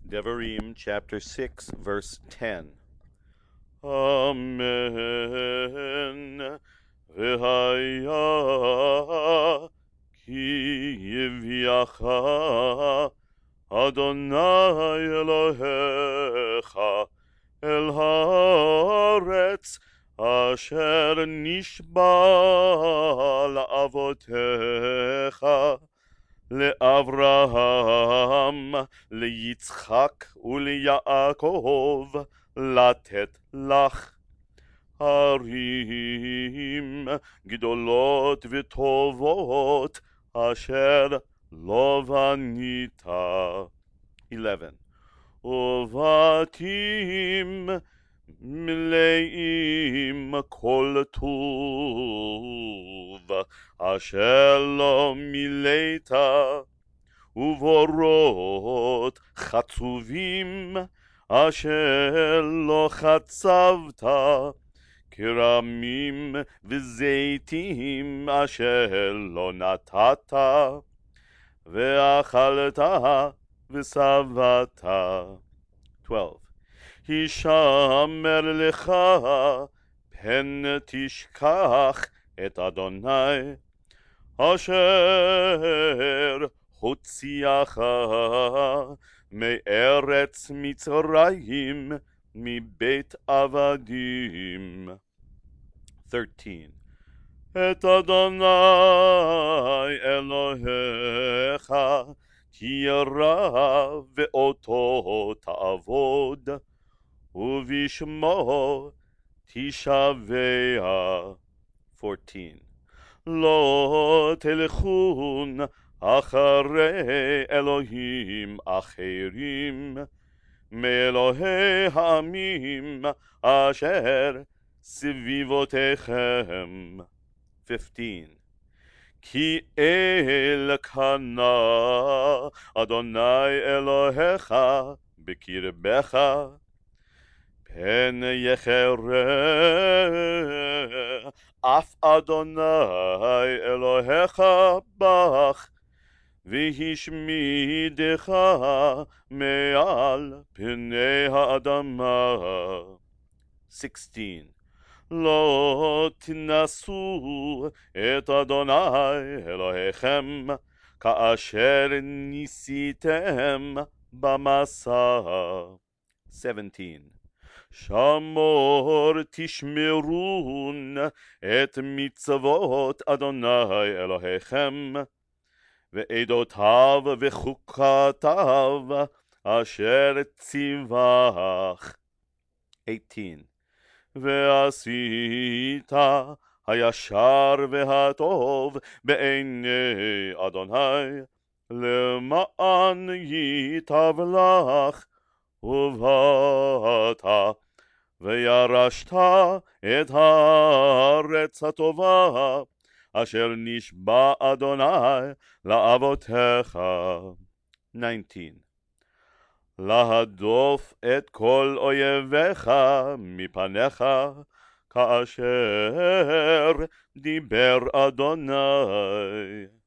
Devarim chapter 6 verse 10. Amen. V'haya ki yiviacha Adonai Elohecha el haaretz asher nishba la'avotecha לאברהם, ליצחק וליעקב, לתת לך ערים גדולות וטובות, אשר לא בנית. 11. ובתים מלאים כל טוב, אשר לא מילאת, ובורות חצובים, אשר לא חצבת, כרמים וזיתים, אשר לא נתת, ואכלת ושבעת. 12. הישמר לך, פן תשכח את אדוני, אשר הוציאך מארץ מצרים, מבית עבדים. 13. את אדוני אלוהיך תירא ואותו תעבוד, ובשמו תשבע. 14. לא תלכון אחרי אלוהים אחרים, מאלוהי העמים אשר סביבותיכם. 15. כי אלקנה אדוני אלוהיך בקרבך, פן יחרה אף אדוני אלוהיך בך, והשמידך מעל פני האדמה. 16. לא תנסו את אדוני אלוהיכם, כאשר ניסיתם במסע. 17. שמור תשמרון את מצוות אדוני אלוהיכם, ועדותיו וחוקותיו אשר ציווך. 18. ועשית הישר והטוב בעיני אדוני, למען ייטב לך, ובאת וירשת את הארץ הטובה, אשר נשבע אדוני לאבותיך. 19. להדוף את כל אויביך מפניך, כאשר דיבר אדוני.